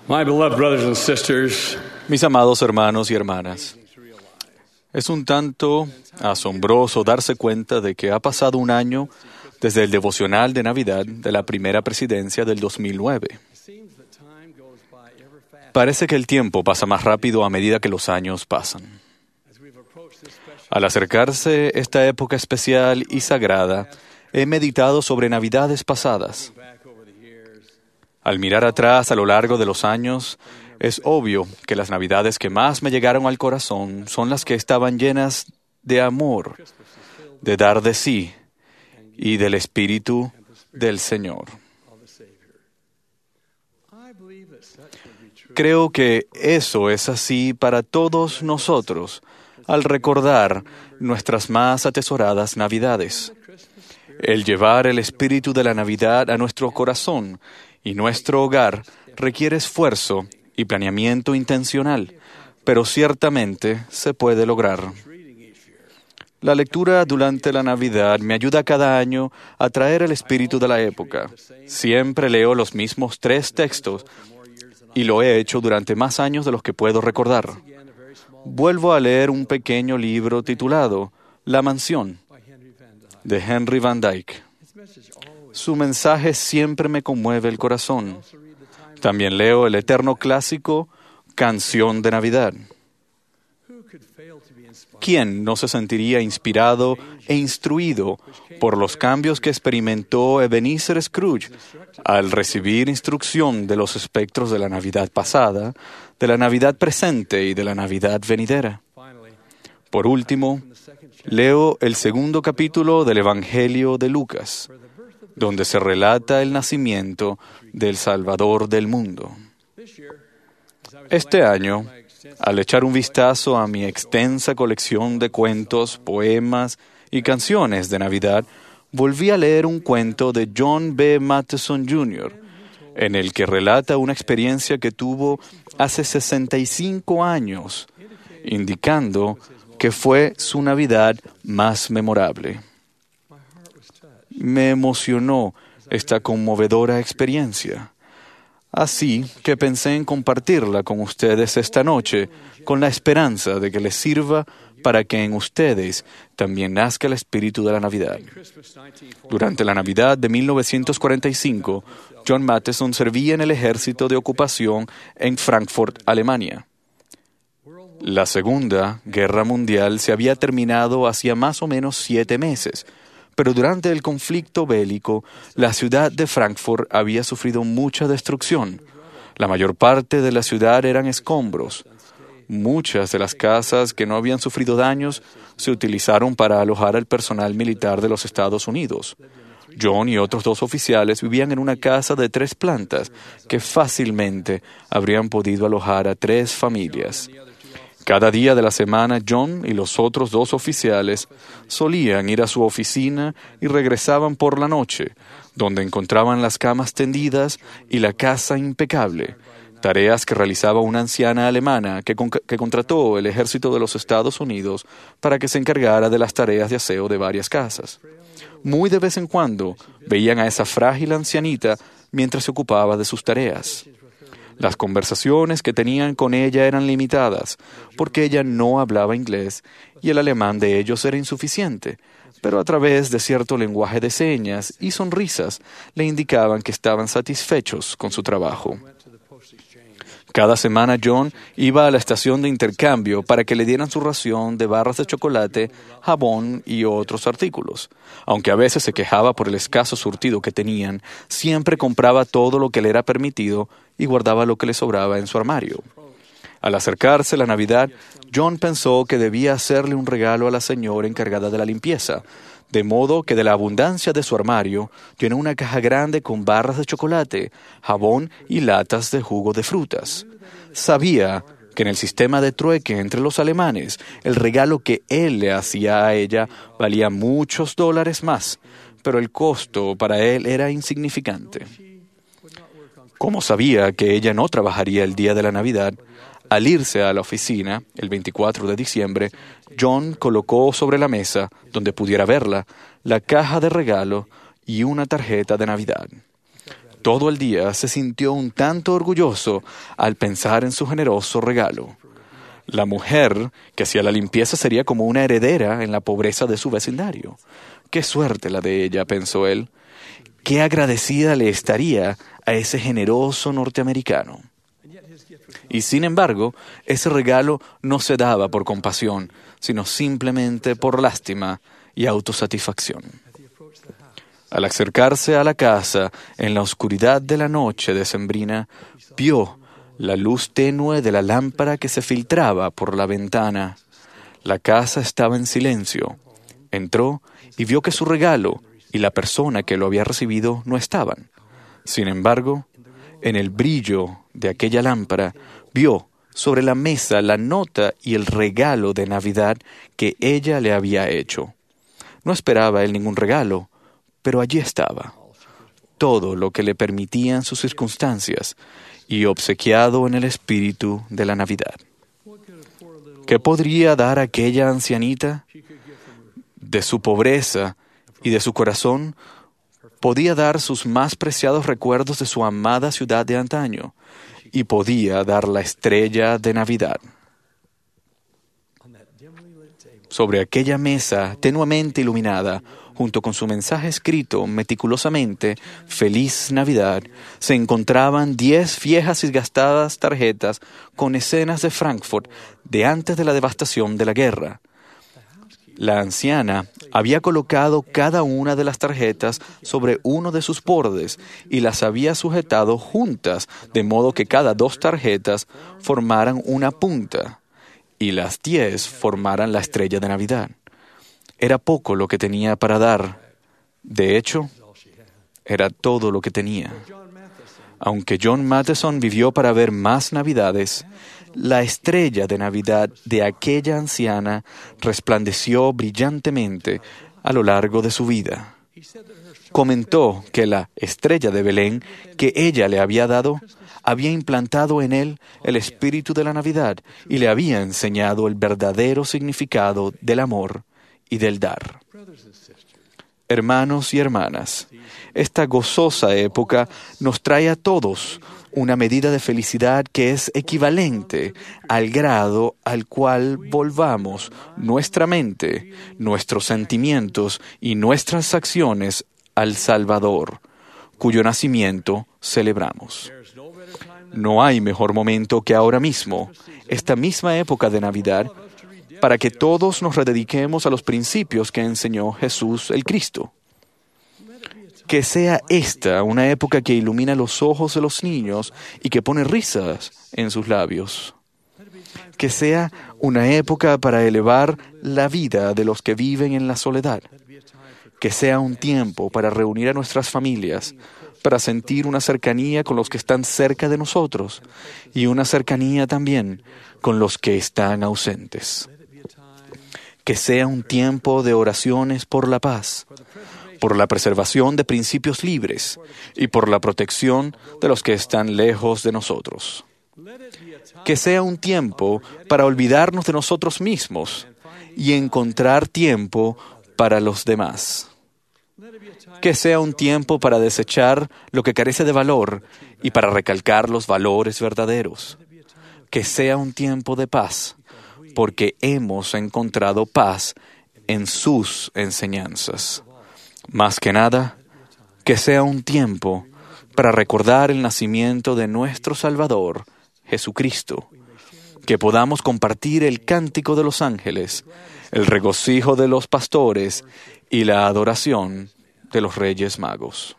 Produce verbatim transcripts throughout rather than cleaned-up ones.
My beloved brothers and sisters, Mis amados hermanos y hermanas, es un tanto asombroso darse cuenta de que ha pasado un año desde el devocional de Navidad de la primera presidencia del dos mil nueve. Parece que el tiempo pasa más rápido a medida que los años pasan. Al acercarse esta época especial y sagrada, he meditado sobre Navidades pasadas. Al mirar atrás a lo largo de los años, es obvio que las Navidades que más me llegaron al corazón son las que estaban llenas de amor, de dar de sí y del Espíritu del Señor. Creo que eso es así para todos nosotros al recordar nuestras más atesoradas Navidades. El llevar el espíritu de la Navidad a nuestro corazón y nuestro hogar requiere esfuerzo y planeamiento intencional, pero ciertamente se puede lograr. La lectura durante la Navidad me ayuda cada año a traer el espíritu de la época. Siempre leo los mismos tres textos y lo he hecho durante más años de los que puedo recordar. Vuelvo a leer un pequeño libro titulado La Mansión, de Henry Van Dyke. Su mensaje siempre me conmueve el corazón. También leo el eterno clásico Canción de Navidad. ¿Quién no se sentiría inspirado e instruido por los cambios que experimentó Ebenezer Scrooge al recibir instrucción de los espectros de la Navidad pasada, de la Navidad presente y de la Navidad venidera? Por último, leo el segundo capítulo del Evangelio de Lucas, donde se relata el nacimiento del Salvador del mundo. Este año, al echar un vistazo a mi extensa colección de cuentos, poemas y canciones de Navidad, volví a leer un cuento de John B. Matheson junior, en el que relata una experiencia que tuvo hace sesenta y cinco años, indicando que fue su Navidad más memorable. Me emocionó esta conmovedora experiencia. Así que pensé en compartirla con ustedes esta noche, con la esperanza de que les sirva para que en ustedes también nazca el espíritu de la Navidad. Durante la Navidad de mil novecientos cuarenta y cinco, John Matheson servía en el ejército de ocupación en Frankfurt, Alemania. La Segunda Guerra Mundial se había terminado hacía más o menos siete meses, pero durante el conflicto bélico, la ciudad de Frankfurt había sufrido mucha destrucción. La mayor parte de la ciudad eran escombros. Muchas de las casas que no habían sufrido daños se utilizaron para alojar al personal militar de los Estados Unidos. John y otros dos oficiales vivían en una casa de tres plantas que fácilmente habrían podido alojar a tres familias. Cada día de la semana, John y los otros dos oficiales solían ir a su oficina y regresaban por la noche, donde encontraban las camas tendidas y la casa impecable, tareas que realizaba una anciana alemana que, con- que contrató el ejército de los Estados Unidos para que se encargara de las tareas de aseo de varias casas. Muy de vez en cuando veían a esa frágil ancianita mientras se ocupaba de sus tareas. Las conversaciones que tenían con ella eran limitadas, porque ella no hablaba inglés y el alemán de ellos era insuficiente, pero a través de cierto lenguaje de señas y sonrisas le indicaban que estaban satisfechos con su trabajo. Cada semana John iba a la estación de intercambio para que le dieran su ración de barras de chocolate, jabón y otros artículos. Aunque a veces se quejaba por el escaso surtido que tenían, siempre compraba todo lo que le era permitido y guardaba lo que le sobraba en su armario. Al acercarse la Navidad, John pensó que debía hacerle un regalo a la señora encargada de la limpieza, de modo que de la abundancia de su armario llenó una caja grande con barras de chocolate, jabón y latas de jugo de frutas. Sabía que en el sistema de trueque entre los alemanes, el regalo que él le hacía a ella valía muchos dólares más, pero el costo para él era insignificante. Como sabía que ella no trabajaría el día de la Navidad, al irse a la oficina, el veinticuatro de diciembre, John colocó sobre la mesa, donde pudiera verla, la caja de regalo y una tarjeta de Navidad. todo el día se sintió un tanto orgulloso al pensar en su generoso regalo. La mujer que hacía la limpieza sería como una heredera en la pobreza de su vecindario. ¡Qué suerte la de ella!, pensó él. ¡Qué agradecida le estaría a ese generoso norteamericano! Y sin embargo, ese regalo no se daba por compasión, sino simplemente por lástima y autosatisfacción. Al acercarse a la casa en la oscuridad de la noche decembrina, vio la luz tenue de la lámpara que se filtraba por la ventana. La casa estaba en silencio. Entró y vio que su regalo y la persona que lo había recibido no estaban. Sin embargo, en el brillo de aquella lámpara, vio sobre la mesa la nota y el regalo de Navidad que ella le había hecho. No esperaba él ningún regalo, pero allí estaba, todo lo que le permitían sus circunstancias y obsequiado en el espíritu de la Navidad. ¿Qué podría dar aquella ancianita? De su pobreza y de su corazón, podía dar sus más preciados recuerdos de su amada ciudad de antaño y podía dar la estrella de Navidad. Sobre aquella mesa tenuemente iluminada, junto con su mensaje escrito meticulosamente, Feliz Navidad, se encontraban diez viejas y gastadas tarjetas con escenas de Frankfurt de antes de la devastación de la guerra. La anciana había colocado cada una de las tarjetas sobre uno de sus bordes y las había sujetado juntas, de modo que cada dos tarjetas formaran una punta y las diez formaran la estrella de Navidad. Era poco lo que tenía para dar. De hecho, era todo lo que tenía. Aunque John Matheson vivió para ver más Navidades, la estrella de Navidad de aquella anciana resplandeció brillantemente a lo largo de su vida. Comentó que la estrella de Belén que ella le había dado había implantado en él el espíritu de la Navidad y le había enseñado el verdadero significado del amor y del dar. Hermanos y hermanas, esta gozosa época nos trae a todos una medida de felicidad que es equivalente al grado al cual volvamos nuestra mente, nuestros sentimientos y nuestras acciones al Salvador, cuyo nacimiento celebramos. No hay mejor momento que ahora mismo, esta misma época de Navidad, para que todos nos redediquemos a los principios que enseñó Jesús el Cristo. Que sea esta una época que ilumina los ojos de los niños y que pone risas en sus labios. Que sea una época para elevar la vida de los que viven en la soledad. Que sea un tiempo para reunir a nuestras familias, para sentir una cercanía con los que están cerca de nosotros y una cercanía también con los que están ausentes. Que sea un tiempo de oraciones por la paz, por la preservación de principios libres y por la protección de los que están lejos de nosotros. Que sea un tiempo para olvidarnos de nosotros mismos y encontrar tiempo para los demás. Que sea un tiempo para desechar lo que carece de valor y para recalcar los valores verdaderos. Que sea un tiempo de paz, porque hemos encontrado paz en sus enseñanzas. Más que nada, que sea un tiempo para recordar el nacimiento de nuestro Salvador, Jesucristo, que podamos compartir el cántico de los ángeles, el regocijo de los pastores y la adoración de los Reyes Magos.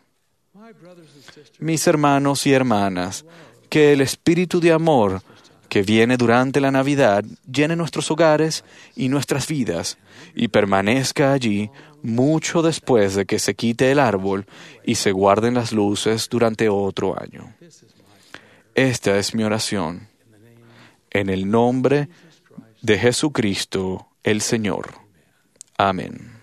Mis hermanos y hermanas, que el espíritu de amor que viene durante la Navidad llene nuestros hogares y nuestras vidas y permanezca allí mucho después de que se quite el árbol y se guarden las luces durante otro año. Esta es mi oración. En el nombre de Jesucristo, el Señor. Amén.